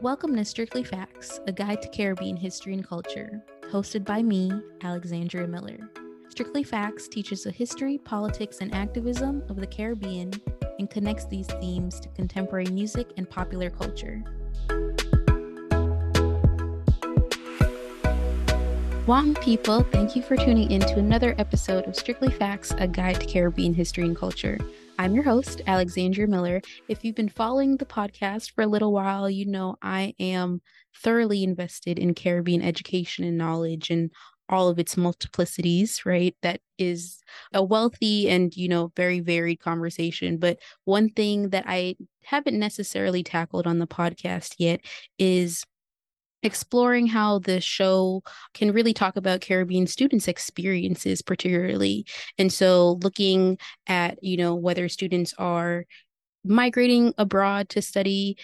Welcome to Strictly Facts, a guide to Caribbean history and culture, hosted by me, Alexandria Miller. Strictly Facts teaches the history, politics, and activism of the Caribbean and connects these themes to contemporary music and popular culture. WAM people, thank you for tuning in to another episode of Strictly Facts, a guide to Caribbean history and culture. I'm your host, Alexandria Miller. If you've been following the podcast for a little while, you know I am thoroughly invested in Caribbean education and knowledge and all of its multiplicities, right? That is a wealthy and, very varied conversation. But one thing that I haven't necessarily tackled on the podcast yet is exploring how the show can really talk about Caribbean students' experiences, particularly. And so looking at, whether students are migrating abroad to study,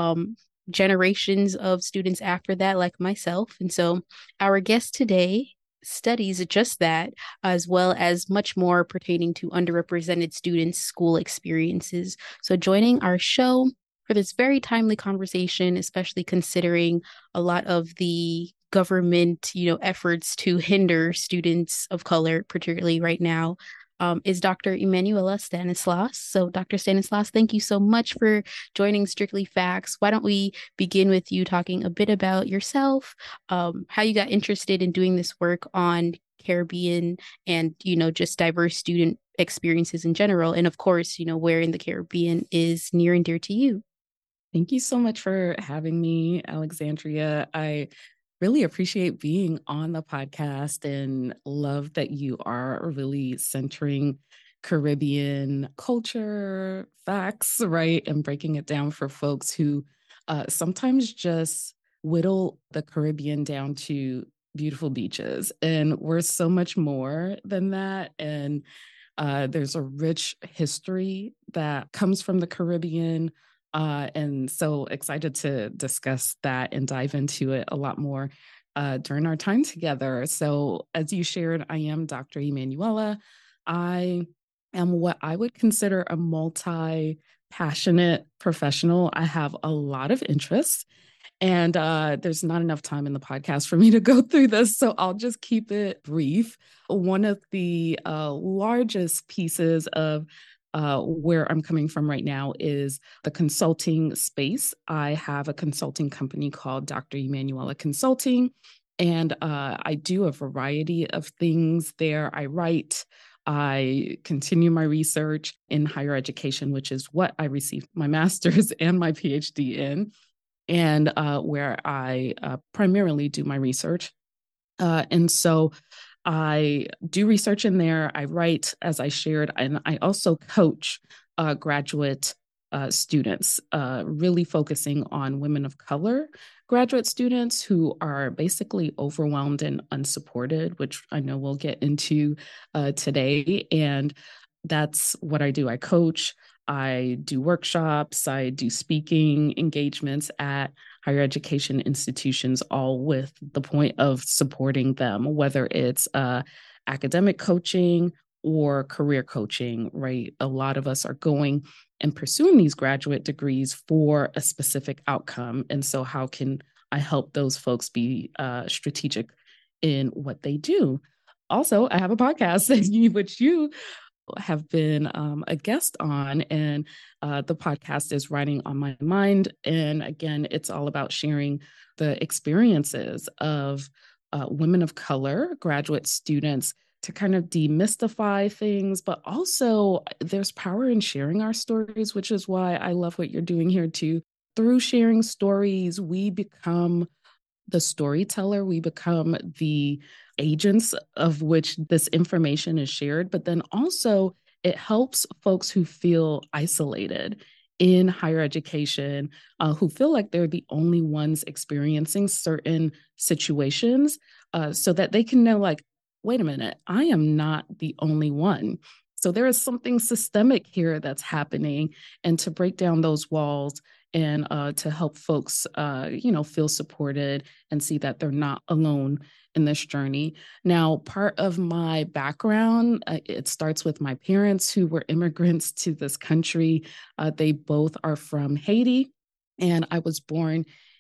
generations of students after that, like myself. And so our guest today studies just that, as well as much more pertaining to underrepresented students' school experiences. So joining our show for this very timely conversation, especially considering a lot of the government, efforts to hinder students of color, particularly right now, is Dr. Emanuela Stanislas. So, Dr. Stanislas, thank you so much for joining Strictly Facts. Why don't we begin with you talking a bit about yourself, how you got interested in doing this work on Caribbean and, just diverse student experiences in general. And of course, where in the Caribbean is near and dear to you. Thank you so much for having me, Alexandria. I really appreciate being on the podcast and love that you are really centering Caribbean culture, facts, right? And breaking it down for folks who sometimes just whittle the Caribbean down to beautiful beaches. And we're so much more than that. And there's a rich history that comes from the Caribbean. And so excited to discuss that and dive into it a lot more during our time together. So as you shared, I am Dr. Emanuela. I am what I would consider a multi-passionate professional. I have a lot of interests. And there's not enough time in the podcast for me to go through this, so I'll just keep it brief. One of the largest pieces of where I'm coming from right now is the consulting space. I have a consulting company called Dr. Emanuela Consulting, and I do a variety of things there. I write, I continue my research in higher education, which is what I received my master's and my PhD in, and where I primarily do my research. And so I do research in there. I write, as I shared, and I also coach graduate students, really focusing on women of color graduate students who are basically overwhelmed and unsupported, which I know we'll get into today. And that's what I do. I coach, I do workshops, I do speaking engagements at higher education institutions, all with the point of supporting them, whether it's academic coaching or career coaching, right? A lot of us are going and pursuing these graduate degrees for a specific outcome. And so how can I help those folks be strategic in what they do? Also, I have a podcast, which you have been a guest on, and the podcast is Writing on My Mind. And again, it's all about sharing the experiences of women of color, graduate students, to kind of demystify things, but also there's power in sharing our stories, which is why I love what you're doing here too. Through sharing stories, we become the storyteller, we become the agents of which this information is shared, but then also it helps folks who feel isolated in higher education, who feel like they're the only ones experiencing certain situations, so that they can know, like, wait a minute, I am not the only one. So there is something systemic here that's happening, and to break down those walls and to help folks, feel supported and see that they're not alone in this journey. Now, part of my background, it starts with my parents who were immigrants to this country. They both are from Haiti, and I was born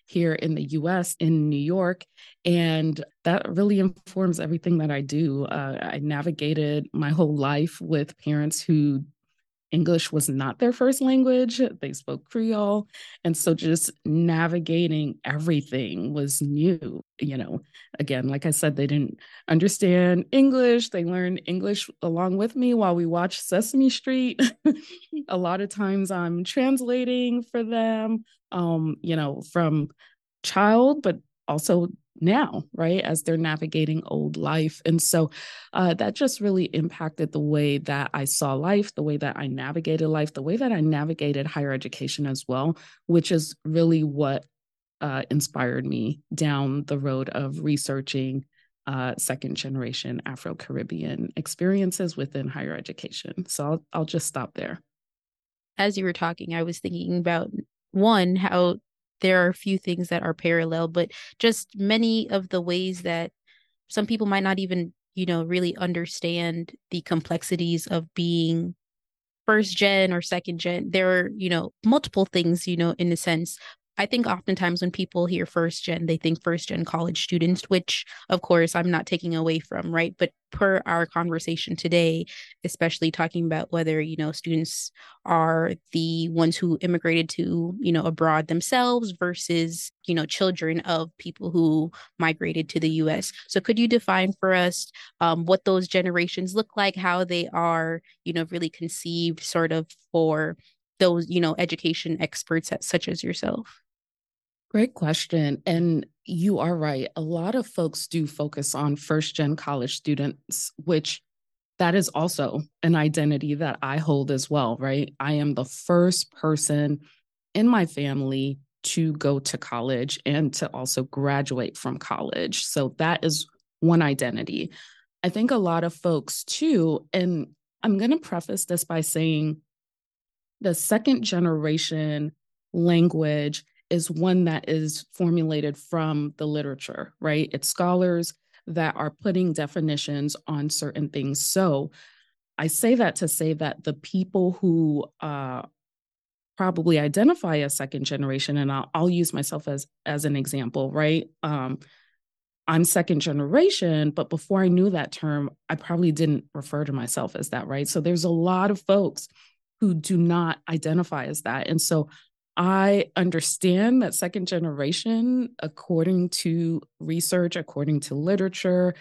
here in the US, in New York. And that really informs everything that I do. I navigated my whole life with parents who English was not their first language. They spoke Creole. And so just navigating everything was new. Again, like I said, they didn't understand English. They learned English along with me while we watched Sesame Street. A lot of times I'm translating for them, from child, but also now, right, as they're navigating old life. And so that just really impacted the way that I saw life, the way that I navigated life, the way that I navigated higher education as well, which is really what inspired me down the road of researching second generation Afro Caribbean experiences within higher education. So I'll just stop there. As you were talking, I was thinking about one, how there are a few things that are parallel, but just many of the ways that some people might not even, really understand the complexities of being first gen or second gen. There are, multiple things, in a sense. I think oftentimes when people hear first gen, they think first gen college students, which of course I'm not taking away from, right? But per our conversation today, especially talking about whether, students are the ones who immigrated to, abroad themselves versus, children of people who migrated to the US. So could you define for us what those generations look like, how they are, really conceived sort of for those, education experts such as yourself? Great question. And you are right. A lot of folks do focus on first gen college students, which that is also an identity that I hold as well, right? I am the first person in my family to go to college and to also graduate from college. So that is one identity. I think a lot of folks too, and I'm going to preface this by saying the second generation language is one that is formulated from the literature, right? It's scholars that are putting definitions on certain things. So I say that to say that the people who probably identify as second generation, and I'll use myself as an example, right? I'm second generation, but before I knew that term, I probably didn't refer to myself as that, right? So there's a lot of folks who do not identify as that. And so I understand that second generation, according to research, according to literature,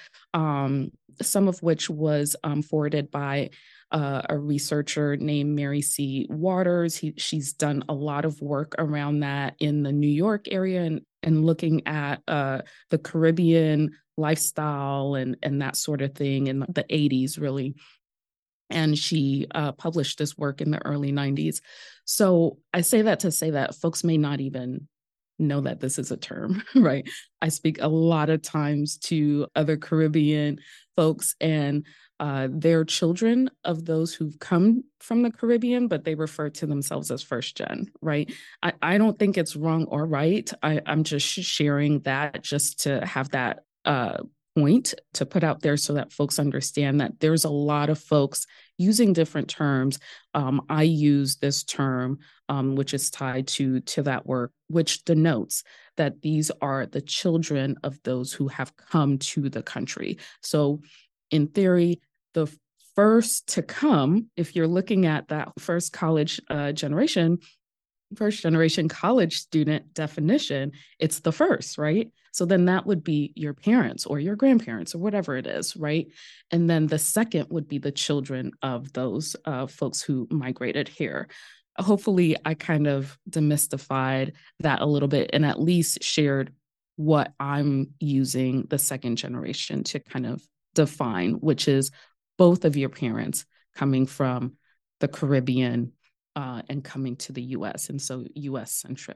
some of which was forwarded by a researcher named Mary C. Waters. She's done a lot of work around that in the New York area and looking at the Caribbean lifestyle and that sort of thing in the 80s, really. And she published this work in the early 90s. So I say that to say that folks may not even know that this is a term, right? I speak a lot of times to other Caribbean folks, and they're children of those who've come from the Caribbean, but they refer to themselves as first gen, right? I don't think it's wrong or right. I'm just sharing that just to have that point to put out there so that folks understand that there's a lot of folks using different terms. I use this term, which is tied to that work, which denotes that these are the children of those who have come to the country. So in theory, the first to come, if you're looking at that first college generation, first generation college student definition, it's the first, right? So then that would be your parents or your grandparents or whatever it is, right? And then the second would be the children of those folks who migrated here. Hopefully, I kind of demystified that a little bit and at least shared what I'm using the second generation to kind of define, which is both of your parents coming from the Caribbean and coming to the US. And so US centric.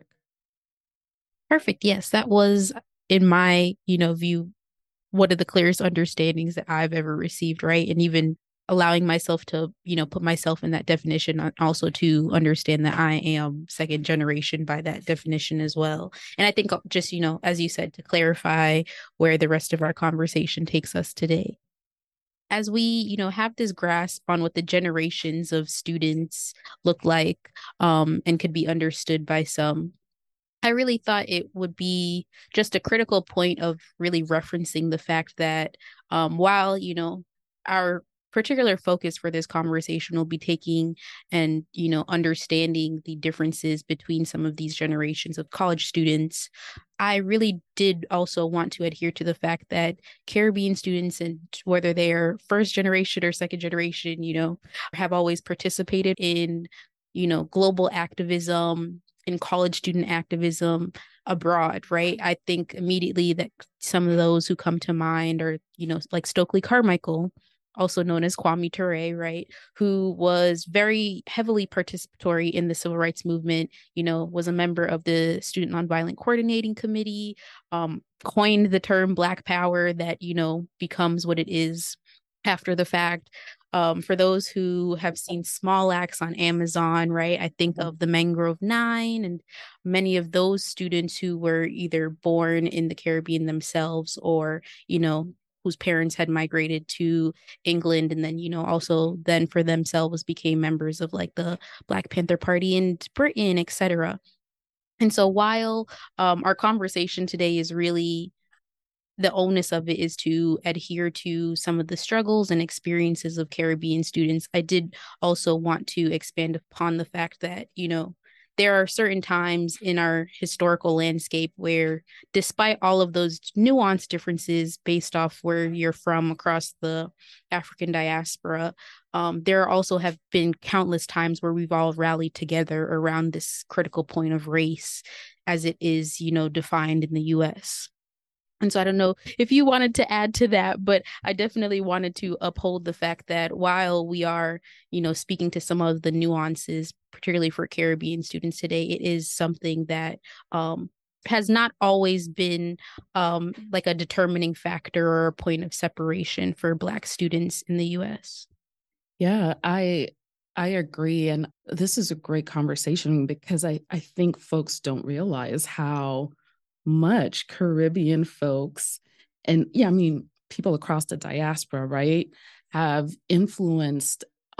Perfect. Yes, that was in my, view, one of the clearest understandings that I've ever received, right? And even allowing myself to, put myself in that definition, also to understand that I am second generation by that definition as well. And I think just, as you said, to clarify where the rest of our conversation takes us today. As we, have this grasp on what the generations of students look like, and could be understood by some, I really thought it would be just a critical point of really referencing the fact that while, our particular focus for this conversation will be taking and, understanding the differences between some of these generations of college students, I really did also want to adhere to the fact that Caribbean students, and whether they're first generation or second generation, have always participated in, global activism, in college student activism abroad, right? I think immediately that some of those who come to mind are, like Stokely Carmichael, also known as Kwame Ture, right? Who was very heavily participatory in the civil rights movement, was a member of the Student Nonviolent Coordinating Committee, coined the term Black Power that, becomes what it is after the fact. For those who have seen Small Axe on Amazon, right? I think of the Mangrove Nine and many of those students who were either born in the Caribbean themselves or, whose parents had migrated to England and then, also then for themselves became members of like the Black Panther Party in Britain, etc. And so while our conversation today is really the onus of it is to adhere to some of the struggles and experiences of Caribbean students, I did also want to expand upon the fact that, there are certain times in our historical landscape where, despite all of those nuanced differences based off where you're from across the African diaspora, there also have been countless times where we've all rallied together around this critical point of race as it is, defined in the US. And so I don't know if you wanted to add to that, but I definitely wanted to uphold the fact that while we are, speaking to some of the nuances, particularly for Caribbean students today, it is something that has not always been like a determining factor or a point of separation for Black students in the US. Yeah, I agree. And this is a great conversation because I think folks don't realize how much Caribbean folks and yeah, I mean people across the diaspora, right, have influenced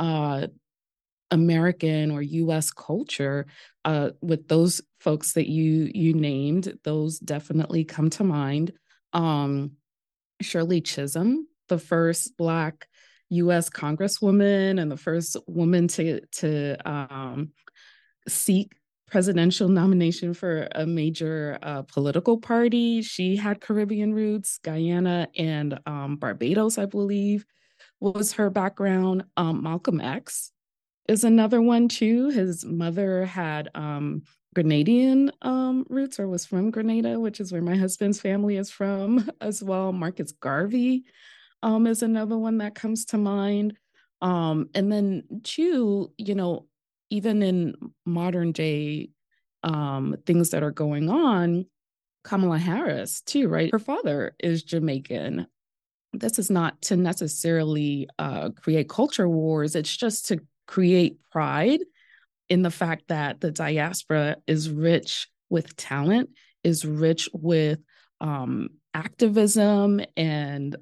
American or US culture. With those folks that you named, those definitely come to mind. Um, Shirley Chisholm, the first Black U.S. Congresswoman and the first woman to seek presidential nomination for a major political party. She had Caribbean roots. Guyana and Barbados, I believe, was her background. Malcolm X is another one too. His mother had Grenadian roots or was from Grenada, which is where my husband's family is from as well. Marcus Garvey is another one that comes to mind. And then two, even in modern day things that are going on, Kamala Harris too, right? Her father is Jamaican. This is not to necessarily create culture wars. It's just to create pride in the fact that the diaspora is rich with talent, is rich with activism and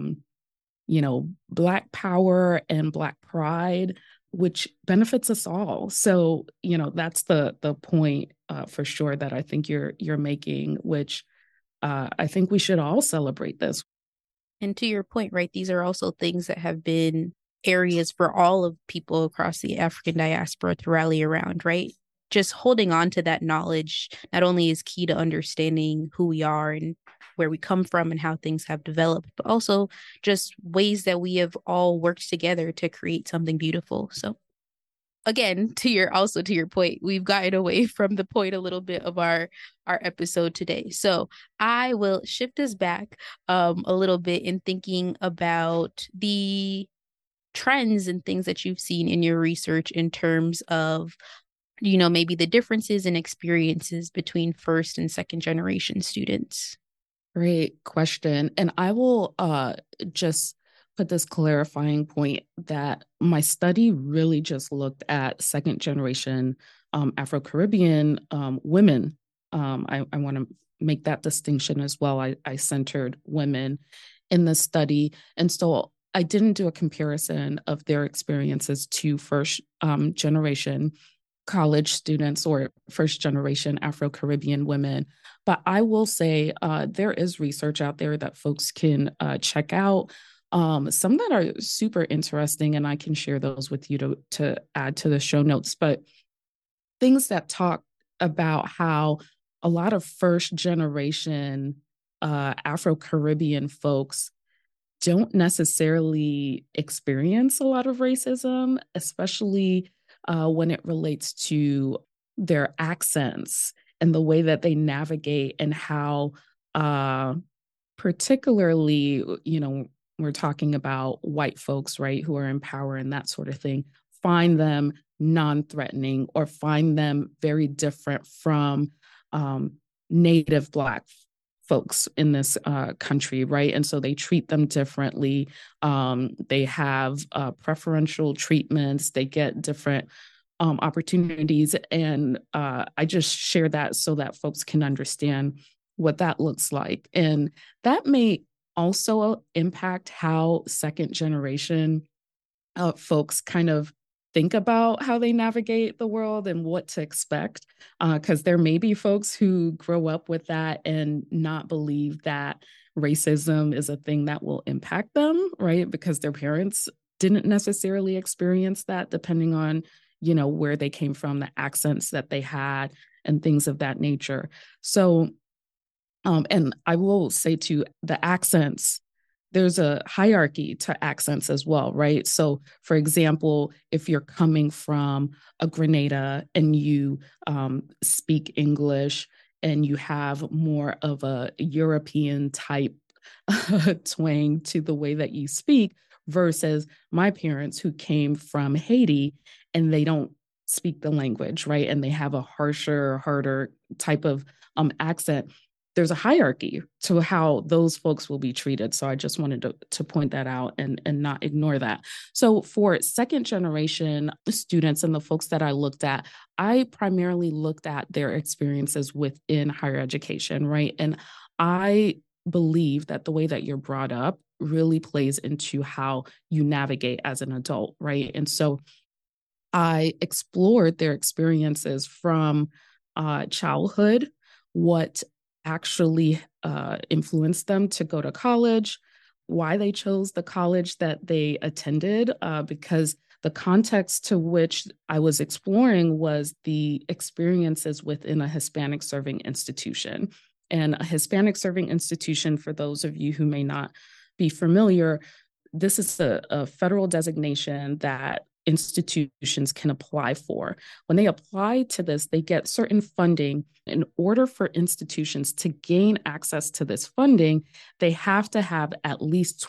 Black power and Black pride, which benefits us all. So, that's the point for sure that I think you're making, which I think we should all celebrate this. And to your point, right, these are also things that have been areas for all of people across the African diaspora to rally around, right? Just holding on to that knowledge not only is key to understanding who we are and where we come from and how things have developed, but also just ways that we have all worked together to create something beautiful. So again, to your point, we've gotten away from the point a little bit of our episode today. So I will shift us back a little bit in thinking about the trends and things that you've seen in your research in terms of, maybe the differences and experiences between first and second generation students. Great question. And I will just put this clarifying point that my study really just looked at second generation Afro Caribbean women. I want to make that distinction as well. I centered women in the study. And so I didn't do a comparison of their experiences to first generation college students or first generation Afro-Caribbean women. But I will say there is research out there that folks can check out. Some that are super interesting, and I can share those with you to add to the show notes. But things that talk about how a lot of first generation Afro-Caribbean folks don't necessarily experience a lot of racism, especially when it relates to their accents and the way that they navigate and how, particularly, we're talking about white folks, right, who are in power and that sort of thing, find them non-threatening or find them very different from native Black folks in this country, right? And so they treat them differently. They have preferential treatments. They get different opportunities. And I just share that so that folks can understand what that looks like. And that may also impact how second generation folks kind of think about how they navigate the world and what to expect. Because there may be folks who grow up with that and not believe that racism is a thing that will impact them, right? Because their parents didn't necessarily experience that, depending on, where they came from, the accents that they had, and things of that nature. So, and I will say too, the accents, there's a hierarchy to accents as well, right? So, for example, if you're coming from a Grenada and you speak English and you have more of a European type twang to the way that you speak, versus my parents who came from Haiti and they don't speak the language, right? And they have a harsher, harder type of accent. There's a hierarchy to how those folks will be treated. So I just wanted to point that out and not ignore that. So for second generation students and the folks that I looked at, I primarily looked at their experiences within higher education, right? And I believe that the way that you're brought up really plays into how you navigate as an adult, right? And so I explored their experiences from childhood, what actually influenced them to go to college, why they chose the college that they attended, because the context to which I was exploring was the experiences within a Hispanic serving institution. And a Hispanic serving institution, for those of you who may not be familiar, this is a federal designation that institutions can apply for. When they apply to this, they get certain funding. In order for institutions to gain access to this funding, they have to have at least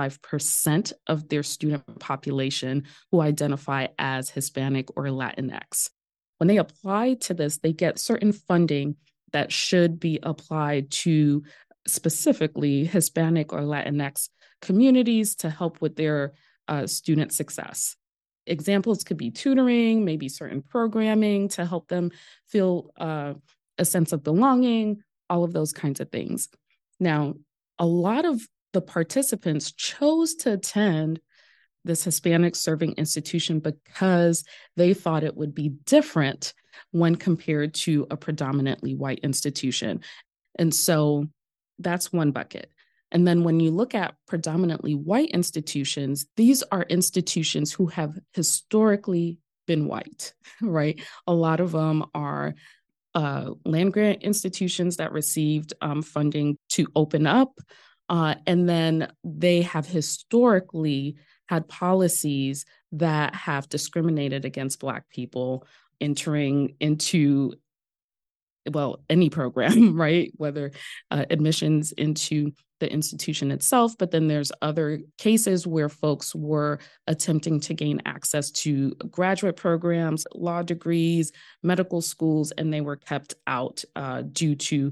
25% of their student population who identify as Hispanic or Latinx. When they apply to this, they get certain funding that should be applied to specifically Hispanic or Latinx communities to help with their student success. Examples could be tutoring, maybe certain programming to help them feel a sense of belonging, all of those kinds of things. Now, a lot of the participants chose to attend this Hispanic serving institution because they thought it would be different when compared to a predominantly white institution. And so that's one bucket. And then when you look at predominantly white institutions, these are institutions who have historically been white, right? A lot of them are land grant institutions that received funding to open up. And then they have historically had policies that have discriminated against Black people entering into, well, any program, right? Whether admissions into the institution itself, but then there's other cases where folks were attempting to gain access to graduate programs, law degrees, medical schools, and they were kept out due to,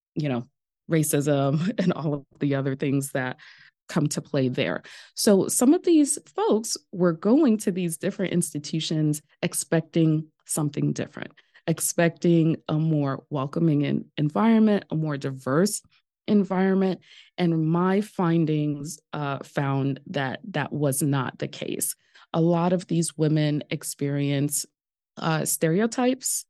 racism and all of the other things that come to play there. So some of these folks were going to these different institutions expecting something different, expecting a more welcoming environment, a more diverse environment. And my findings found that that was not the case. A lot of these women experience stereotypes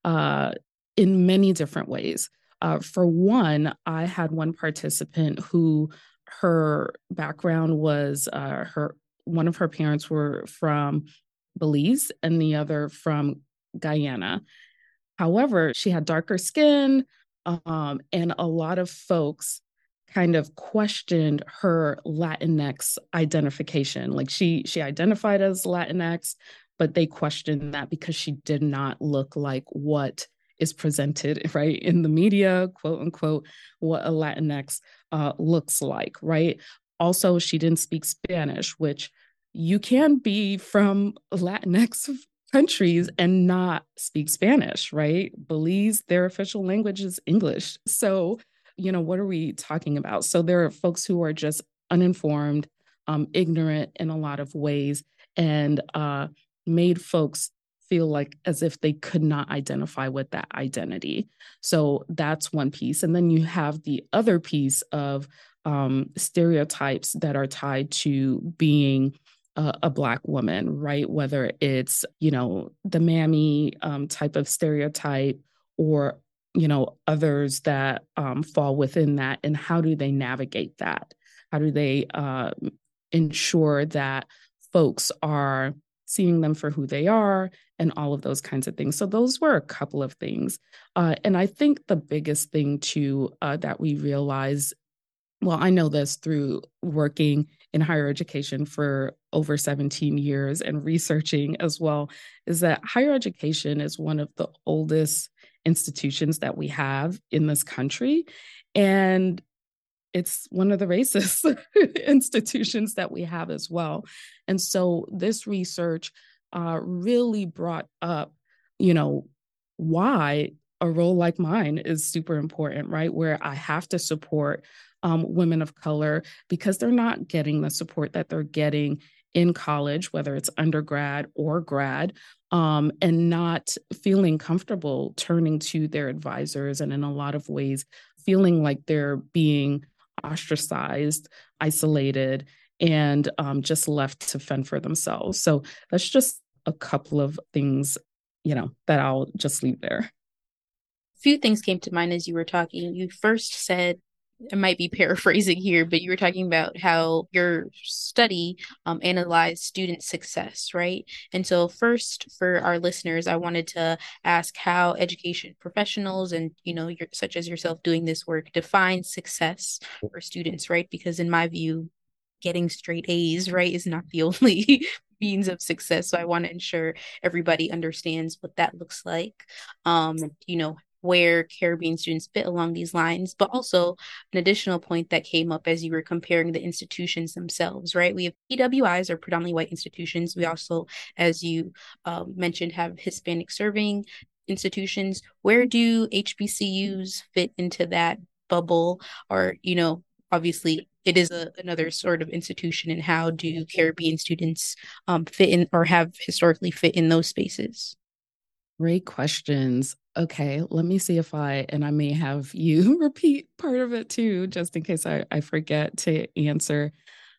in many different ways. For one, I had one participant who her background was one of her parents were from Belize and the other from Guyana. However, she had darker skin, and a lot of folks kind of questioned her Latinx identification. Like she identified as Latinx, but they questioned that because she did not look like what is presented right in the media, quote unquote, what a Latinx looks like, right? Also, she didn't speak Spanish, which you can be from Latinx countries and not speak Spanish, right? Belize, their official language is English. So, what are we talking about? So there are folks who are just uninformed, ignorant in a lot of ways, and made folks feel like as if they could not identify with that identity. So that's one piece. And then you have the other piece of stereotypes that are tied to being a Black woman, right? Whether it's, the mammy type of stereotype or, others that fall within that. And how do they navigate that? How do they ensure that folks are seeing them for who they are and all of those kinds of things? So those were a couple of things. And I think the biggest thing too that we realize, well, I know this through working in higher education for over 17 years and researching as well, is that higher education is one of the oldest institutions that we have in this country. And it's one of the racist institutions that we have as well. And so this research really brought up, why a role like mine is super important, right? Where I have to support women of color because they're not getting the support that they're getting in college, whether it's undergrad or grad, and not feeling comfortable turning to their advisors, and in a lot of ways, feeling like they're being ostracized, isolated, and just left to fend for themselves. So that's just a couple of things, that I'll just leave there. Few things came to mind as you were talking. You first said, I might be paraphrasing here, but you were talking about how your study analyzed student success, right? And so, first, for our listeners, I wanted to ask how education professionals and such as yourself doing this work define success for students, right? Because in my view, getting straight A's, right, is not the only means of success. So I want to ensure everybody understands what that looks like. You know, where Caribbean students fit along these lines, but also an additional point that came up as you were comparing the institutions themselves, right? We have PWIs, or predominantly white institutions. We also, as you mentioned, have Hispanic serving institutions. Where do HBCUs fit into that bubble? Or, obviously it is another sort of institution, and how do Caribbean students fit in, or have historically fit in those spaces? Great questions. Okay, let me see and I may have you repeat part of it too, just in case I forget to answer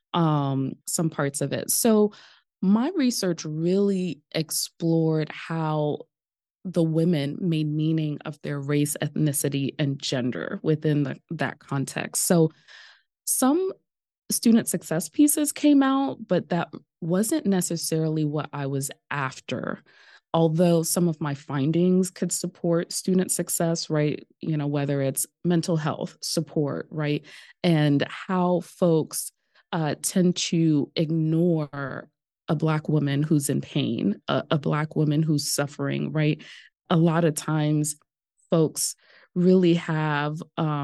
some parts of it. So, my research really explored how the women made meaning of their race, ethnicity, and gender within that context. So, some student success pieces came out, but that wasn't necessarily what I was after. Although some of my findings could support student success, right? Whether it's mental health support, right? And how folks tend to ignore a Black woman who's in pain, a Black woman who's suffering, right? A lot of times, folks really have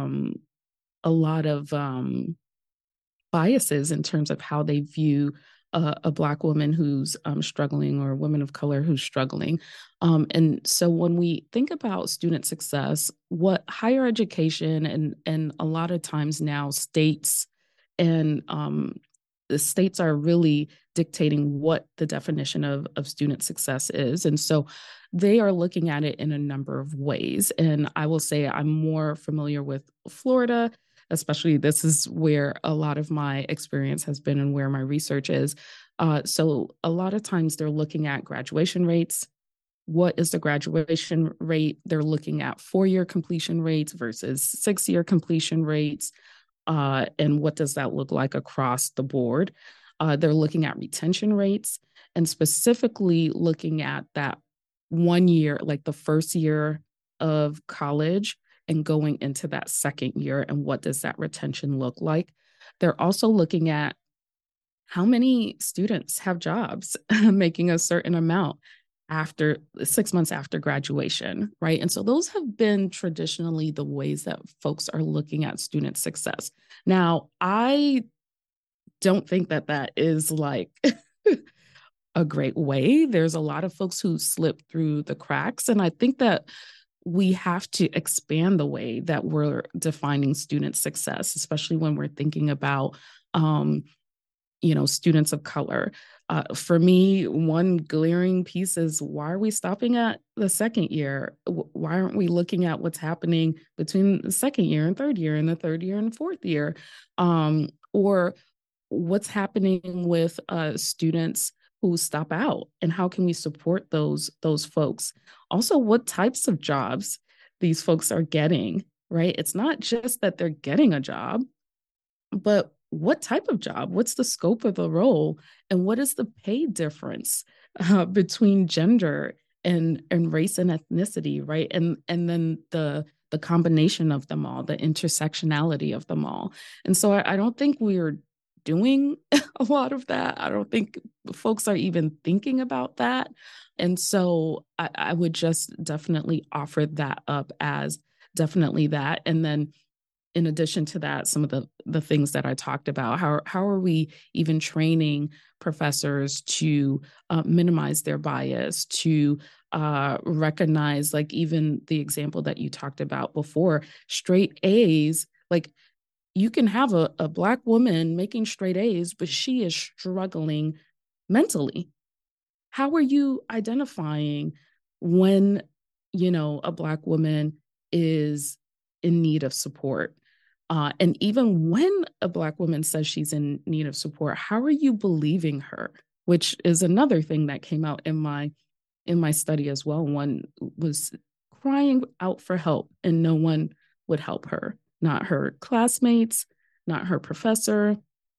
a lot of biases in terms of how they view a Black woman who's struggling, or a woman of color who's struggling. And so when we think about student success, what higher education and a lot of times now states and the states are really dictating what the definition of student success is. And so they are looking at it in a number of ways. And I will say I'm more familiar with Florida, especially this is where a lot of my experience has been and where my research is. So a lot of times they're looking at graduation rates, what is the graduation rate. They're looking at 4-year completion rates versus 6-year completion rates. And what does that look like across the board? They're looking at retention rates and specifically looking at that 1 year, like the first year of college and going into that second year, and what does that retention look like? They're also looking at how many students have jobs making a certain amount after 6 months after graduation, right? And so those have been traditionally the ways that folks are looking at student success. Now, I don't think that that is like a great way. There's a lot of folks who slip through the cracks. And I think that we have to expand the way that we're defining student success, especially when we're thinking about students of color. For me, one glaring piece is, why are we stopping at the second year? Why aren't we looking at what's happening between the second year and third year and the third year and fourth year? Or what's happening with students who stop out, and how can we support those folks? Also, what types of jobs these folks are getting, right? It's not just that they're getting a job, but what type of job? What's the scope of the role? And what is the pay difference between gender and race and ethnicity, right? And then the combination of them all, the intersectionality of them all. And so I don't think we're doing a lot of that. I don't think folks are even thinking about that. And so I would just definitely offer that up as definitely that. And then in addition to that, some of the things that I talked about, how are we even training professors to minimize their bias, to recognize, like even the example that you talked about before, straight A's, like you can have a Black woman making straight A's, but she is struggling mentally. How are you identifying when, a Black woman is in need of support? And even when a Black woman says she's in need of support, how are you believing her? Which is another thing that came out in my study as well. One was crying out for help and no one would help her, not her classmates, not her professor.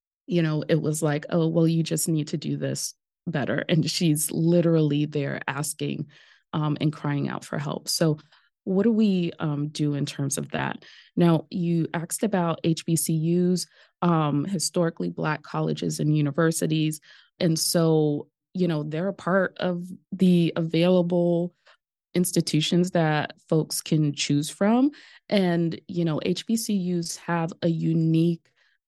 It was like, oh, well, you just need to do this better. And she's literally there asking and crying out for help. So what do we do in terms of that? Now, you asked about HBCUs, historically Black colleges and universities. And so, they're a part of the available institutions that folks can choose from. And, HBCUs have a unique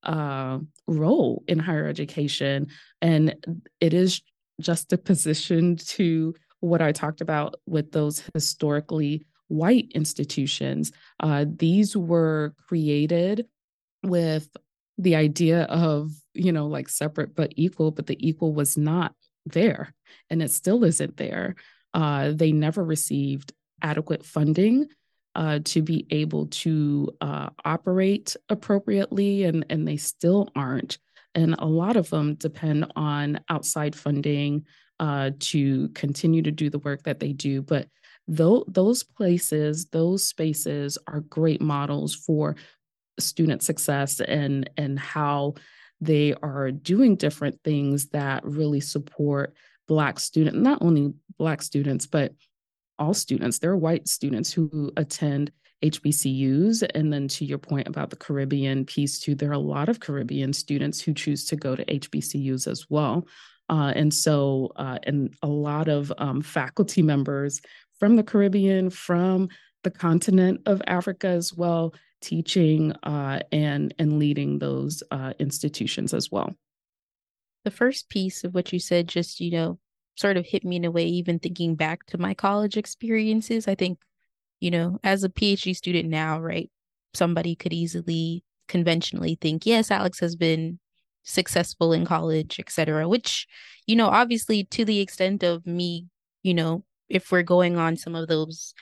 role in higher education. And it is juxtapositioned to what I talked about with those historically white institutions. These were created with the idea of, like separate but equal, but the equal was not there and it still isn't there. They never received adequate funding to be able to operate appropriately, and they still aren't. And a lot of them depend on outside funding to continue to do the work that they do. But those places, those spaces are great models for student success and how they are doing different things that really support Black students, not only Black students, but all students. There are white students who attend HBCUs. And then to your point about the Caribbean piece too, there are a lot of Caribbean students who choose to go to HBCUs as well. And a lot of faculty members from the Caribbean, from the continent of Africa as well, teaching and leading those institutions as well. The first piece of what you said just, sort of hit me in a way, even thinking back to my college experiences. I think, as a PhD student now, right, somebody could easily conventionally think, yes, Alex has been successful in college, etc., which, obviously to the extent of me, if we're going on some of those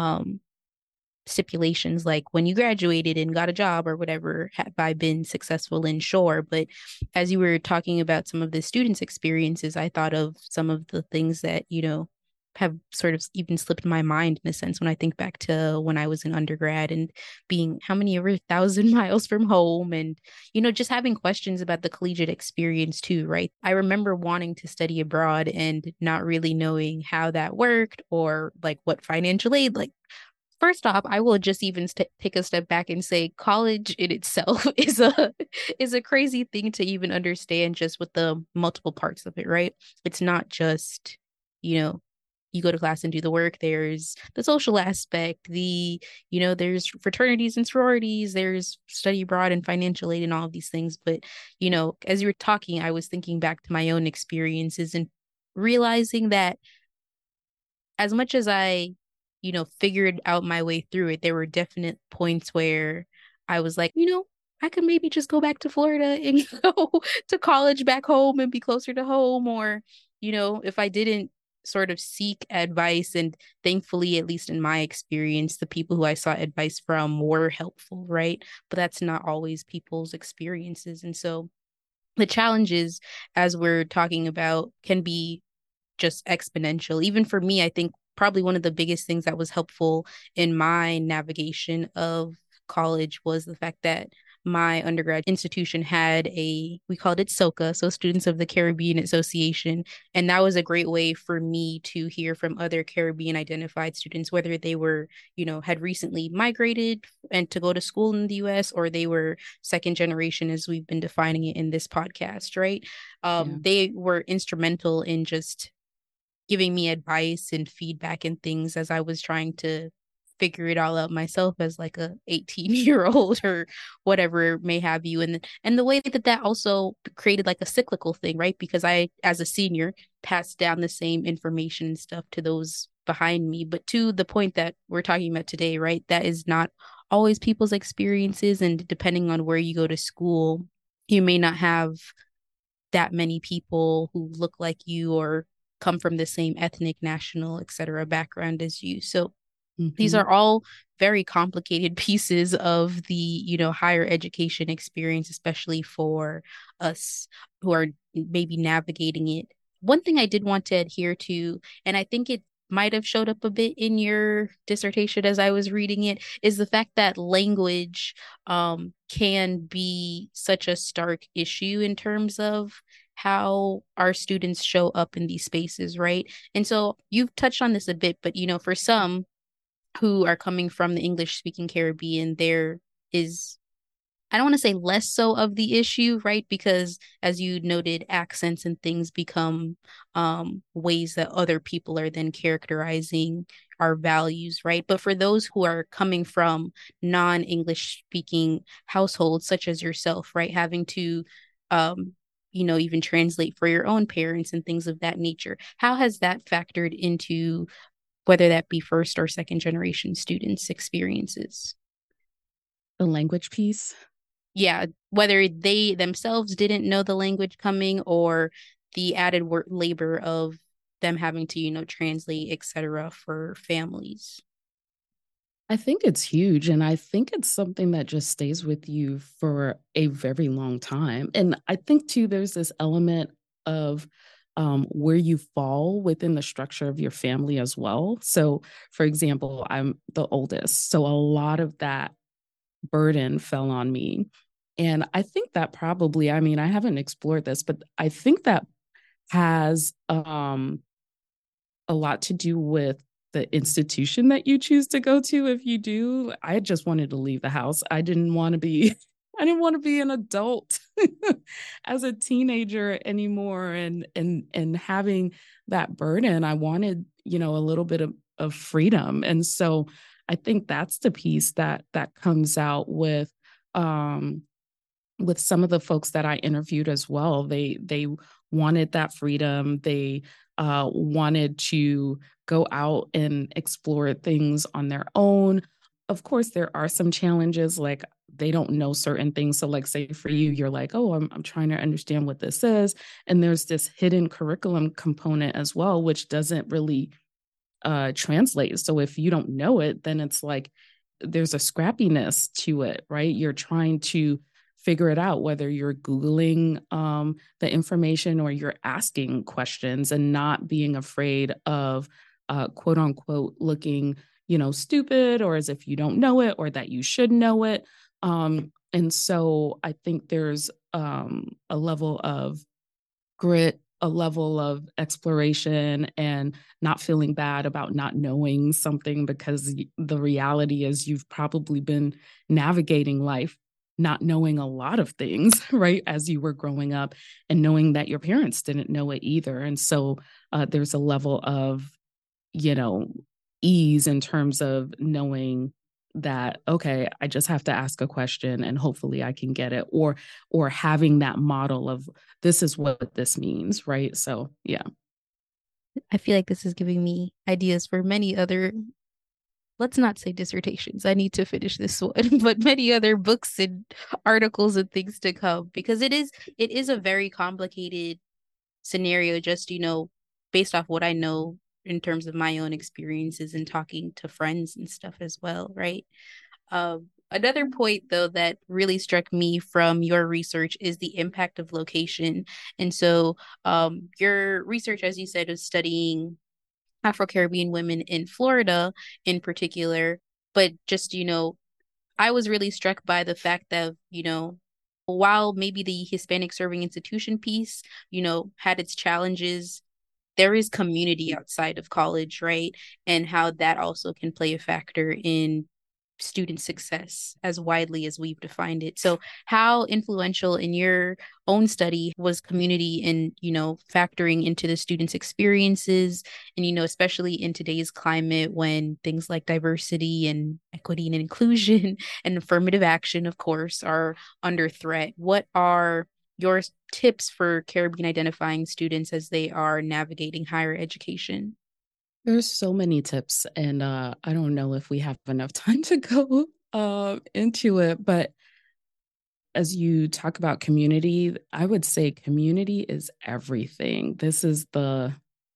stipulations, like when you graduated and got a job or whatever, have I been successful in? Sure. But as you were talking about some of the students' experiences, I thought of some of the things that, have sort of even slipped my mind in a sense when I think back to when I was in undergrad and being how many over 1,000 miles from home and, just having questions about the collegiate experience too, right? I remember wanting to study abroad and not really knowing how that worked or like what financial aid, like first off, I will just even take a step back and say college in itself is a crazy thing to even understand just with the multiple parts of it, right? It's not just, you know, you go to class and do the work. There's the social aspect, there's fraternities and sororities, there's study abroad and financial aid and all of these things. But, as you were talking, I was thinking back to my own experiences and realizing that as much as I, figured out my way through it, there were definite points where I was like, I could maybe just go back to Florida and go to college back home and be closer to home. Or, if I didn't sort of seek advice, and thankfully, at least in my experience, the people who I sought advice from were helpful, right? But that's not always people's experiences. And so the challenges, as we're talking about, can be just exponential. Even for me, I think probably one of the biggest things that was helpful in my navigation of college was the fact that my undergrad institution had we called it SOCA, so Students of the Caribbean Association. And that was a great way for me to hear from other Caribbean identified students, whether they were, had recently migrated and to go to school in the US, or they were second generation, as we've been defining it in this podcast, right? Yeah. They were instrumental in just giving me advice and feedback and things as I was trying to figure it all out myself as like a 18-year-old or whatever may have you. And the way that also created like a cyclical thing, right? Because I, as a senior, passed down the same information and stuff to those behind me. But to the point that we're talking about today, right? That is not always people's experiences. And depending on where you go to school, you may not have that many people who look like you or come from the same ethnic, national, etc. background as you. So these Mm-hmm. are all very complicated pieces of the, higher education experience, especially for us who are maybe navigating it. One thing I did want to adhere to, and I think it might have showed up a bit in your dissertation as I was reading it, is the fact that language can be such a stark issue in terms of how our students show up in these spaces, right? And so you've touched on this a bit, but for some who are coming from the English speaking Caribbean, there is, I don't want to say less so of the issue, right? Because as you noted, accents and things become ways that other people are then characterizing our values, right? But for those who are coming from non-English speaking households, such as yourself, right, having to, um, even translate for your own parents and things of that nature, how has that factored into whether that be first or second generation students' experiences? The language piece. Yeah, whether they themselves didn't know the language coming or the added work labor of them having to, translate, etc., for families. I think it's huge. And I think it's something that just stays with you for a very long time. And I think, too, there's this element of where you fall within the structure of your family as well. So, for example, I'm the oldest. So a lot of that burden fell on me. And I think that probably, I mean, I haven't explored this, but I think that has a lot to do with the institution that you choose to go to. If you do, I just wanted to leave the house. I didn't want to be I didn't want to be an adult as a teenager anymore, and having that burden. I wanted, a little bit of freedom. And so I think that's the piece that comes out with some of the folks that I interviewed as well. They wanted that freedom. They wanted to go out and explore things on their own. Of course, there are some challenges, like they don't know certain things. So, like, say for you, you're like, oh, I'm trying to understand what this is. And there's this hidden curriculum component as well, which doesn't really translate. So if you don't know it, then it's like there's a scrappiness to it, right? You're trying to figure it out, whether you're Googling the information or you're asking questions and not being afraid of quote unquote looking, stupid, or as if you don't know it, or that you should know it. And so I think there's a level of grit, a level of exploration, and not feeling bad about not knowing something, because the reality is you've probably been navigating life not knowing a lot of things, right, as you were growing up, and knowing that your parents didn't know it either. And so there's a level of, you know, ease in terms of knowing that, okay, I just have to ask a question and hopefully I can get it, or having that model of, this is what this means, right? So yeah. I feel like this is giving me ideas for many other, let's not say dissertations. I need to finish this one, but many other books and articles and things to come, because it is a very complicated scenario, just, based off what I know in terms of my own experiences and talking to friends and stuff as well, right? Another point, though, that really struck me from your research is the impact of location. And so, your research, as you said, is studying Afro-Caribbean women in Florida in particular. But just, I was really struck by the fact that, while maybe the Hispanic serving institution piece, had its challenges, there is community outside of college, right? And how that also can play a factor in student success as widely as we've defined it. So, how influential in your own study was community in, factoring into the students' experiences, and, especially in today's climate when things like diversity and equity and inclusion and affirmative action, of course, are under threat? What are your tips for Caribbean identifying students as they are navigating higher education? There's so many tips, and I don't know if we have enough time to go into it, but as you talk about community, I would say community is everything. This is the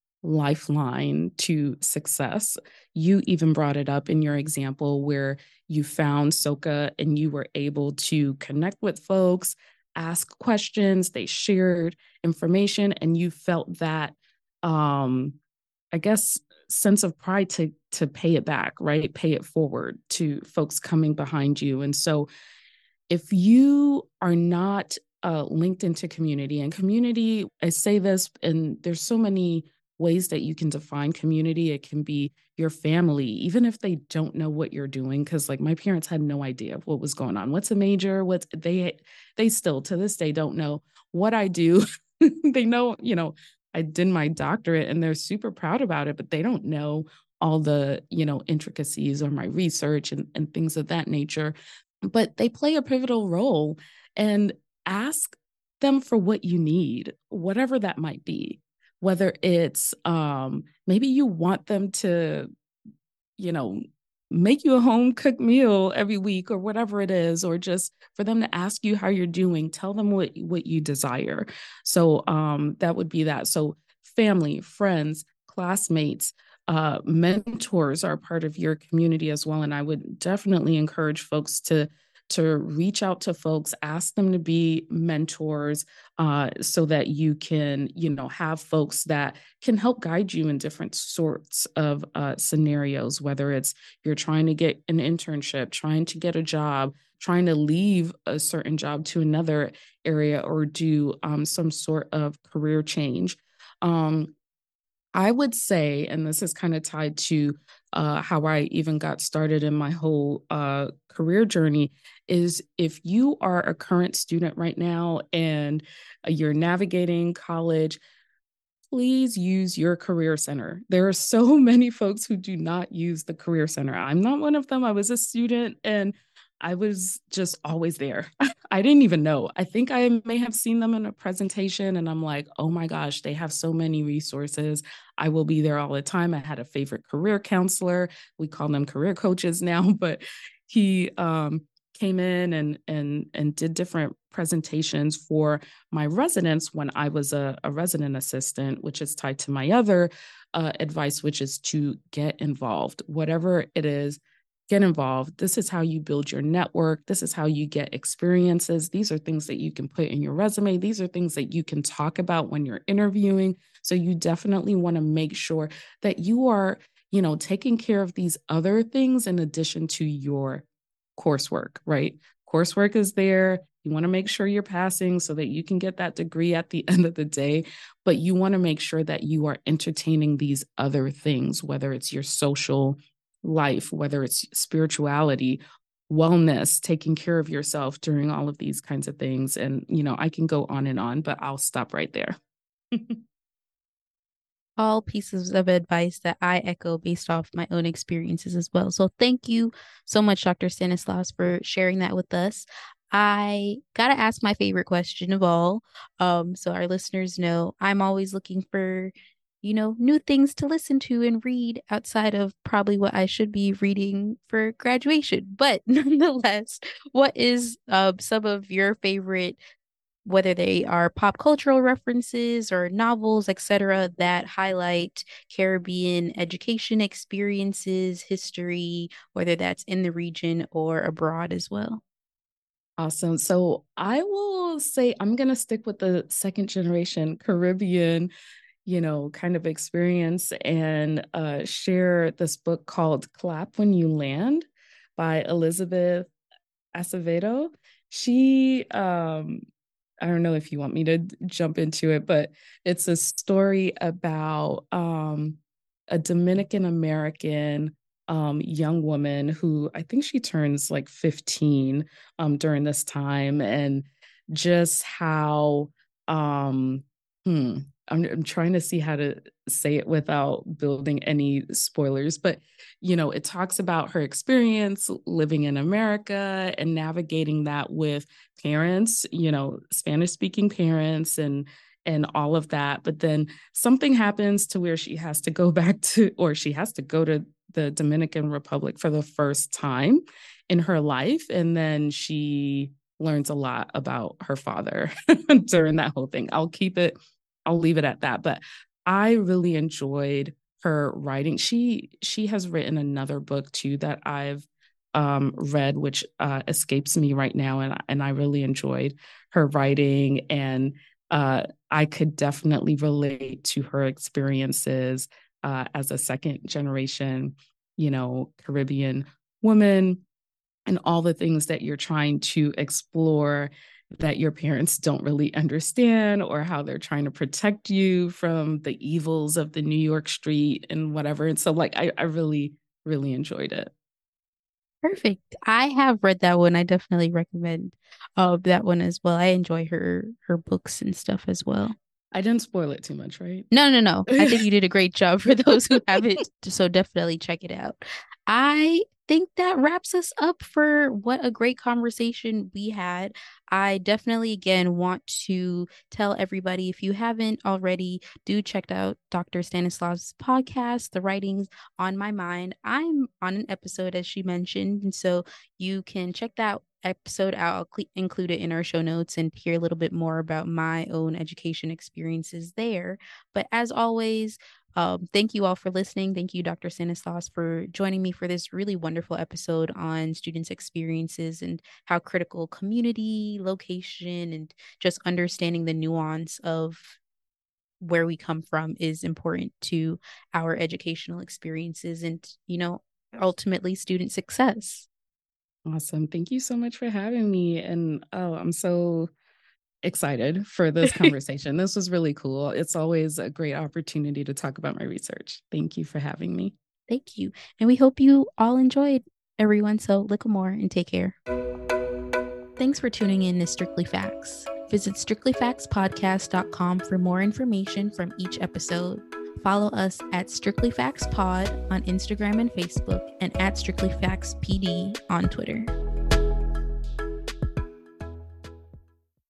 lifeline to success. You even brought it up in your example where you found Soka and you were able to connect with folks, ask questions, they shared information, and you felt that, um, I guess, sense of pride to pay it back, right? Pay it forward to folks coming behind you. And so if you are not linked into community, and community, I say this, and there's so many ways that you can define community. It can be your family, even if they don't know what you're doing. Cause like my parents had no idea what was going on. What's a major? What's they still to this day don't know what I do. They know, I did my doctorate and they're super proud about it, but they don't know all the, intricacies or my research and things of that nature, but they play a pivotal role. And ask them for what you need, whatever that might be. Whether it's maybe you want them to, you know, make you a home cooked meal every week or whatever it is, or just for them to ask you how you're doing, tell them what you desire. So that would be that. So family, friends, classmates, mentors are part of your community as well. And I would definitely encourage folks to reach out to folks, ask them to be mentors, so that you can, have folks that can help guide you in different sorts of scenarios, whether it's you're trying to get an internship, trying to get a job, trying to leave a certain job to another area, or do some sort of career change. I would say, and this is kind of tied to how I even got started in my whole career journey, is if you are a current student right now and you're navigating college, please use your career center. There are so many folks who do not use the career center. I'm not one of them. I was a student and I was just always there. I didn't even know. I think I may have seen them in a presentation and I'm like, oh my gosh, they have so many resources. I will be there all the time. I had a favorite career counselor. We call them career coaches now, but he came in and did different presentations for my residents when I was a resident assistant, which is tied to my other advice, which is to get involved, whatever it is. get involved. This is how you build your network. This is how you get experiences. These are things that you can put in your resume. These are things that you can talk about when you're interviewing. So you definitely want to make sure that you are, taking care of these other things in addition to your coursework, right? Coursework is there. You want to make sure you're passing so that you can get that degree at the end of the day. But you want to make sure that you are entertaining these other things, whether it's your social life, whether it's spirituality, wellness, taking care of yourself during all of these kinds of things. And, I can go on, but I'll stop right there. All pieces of advice that I echo based off my own experiences as well. So thank you so much, Dr. Stanislaus, for sharing that with us. I got to ask my favorite question of all. So our listeners know I'm always looking for, new things to listen to and read outside of probably what I should be reading for graduation. But nonetheless, what is some of your favorite, whether they are pop cultural references or novels, etc., that highlight Caribbean education experiences, history, whether that's in the region or abroad as well? Awesome. So I will say I'm going to stick with the second generation Caribbean, kind of experience and share this book called Clap When You Land by Elizabeth Acevedo. She, I don't know if you want me to jump into it, but it's a story about a Dominican American young woman who I think she turns like 15 during this time, and just how I'm trying to see how to say it without building any spoilers, but it talks about her experience living in America and navigating that with parents, Spanish speaking parents and all of that. But then something happens to where she has to go back to, or she has to go to the Dominican Republic for the first time in her life. And then she learns a lot about her father during that whole thing. I'll leave it at that. But I really enjoyed her writing. She has written another book too that I've read, which escapes me right now, and I really enjoyed her writing, and I could definitely relate to her experiences as a second generation, Caribbean woman, and all the things that you're trying to explore that your parents don't really understand, or how they're trying to protect you from the evils of the New York street and whatever. And so I really, really enjoyed it. Perfect. I have read that one. I definitely recommend that one as well. I enjoy her books and stuff as well. I didn't spoil it too much, right? No. I think you did a great job for those who haven't. So definitely check it out. I think that wraps us up for what a great conversation we had. I definitely, again, want to tell everybody, if you haven't already, do check out Dr. Stanislaus' podcast, The Writings on My Mind. I'm on an episode, as she mentioned, and so you can check that episode out. I'll include it in our show notes and hear a little bit more about my own education experiences there. But as always, thank you all for listening. Thank you, Dr. Stanislaus, for joining me for this really wonderful episode on students' experiences and how critical community, location, and just understanding the nuance of where we come from is important to our educational experiences and, ultimately student success. Awesome. Thank you so much for having me. And I'm so excited for this conversation. This was really cool. It's always a great opportunity to talk about my research. Thank you for having me. Thank you. And we hope you all enjoyed, everyone. So little more and take care. Thanks for tuning in to Strictly Facts. Visit strictlyfactspodcast.com for more information from each episode. Follow us at Strictly Facts Pod on Instagram and Facebook, and at Strictly Facts PD on Twitter.